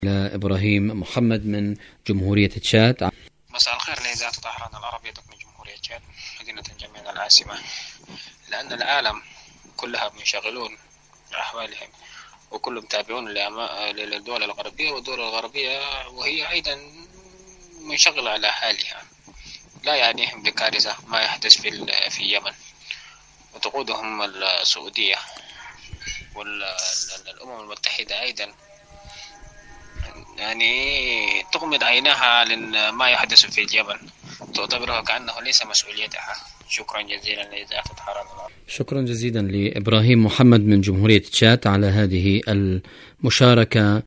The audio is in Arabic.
إبراهيم محمد من جمهورية تشاد. مساء الخير لإذاعة طهران العربية من جمهورية تشاد مدينة جميلة العاصمة. لأن العالم كلها منشغلون بأحوالهم وكلهم تابعون للدول الغربية، والدول الغربية وهي أيضا منشغلة على حالها، لا يعنيهم بكارثة ما يحدث في اليمن، وتقودهم السعودية والأمم المتحدة أيضا يعني تغمض عينها لما يحدث في اليمن، تعتبرها كأنه ليس مسؤوليتها. شكرا جزيلا لإذاعة طهران. شكرا جزيلا لإبراهيم محمد من جمهورية تشاد على هذه المشاركة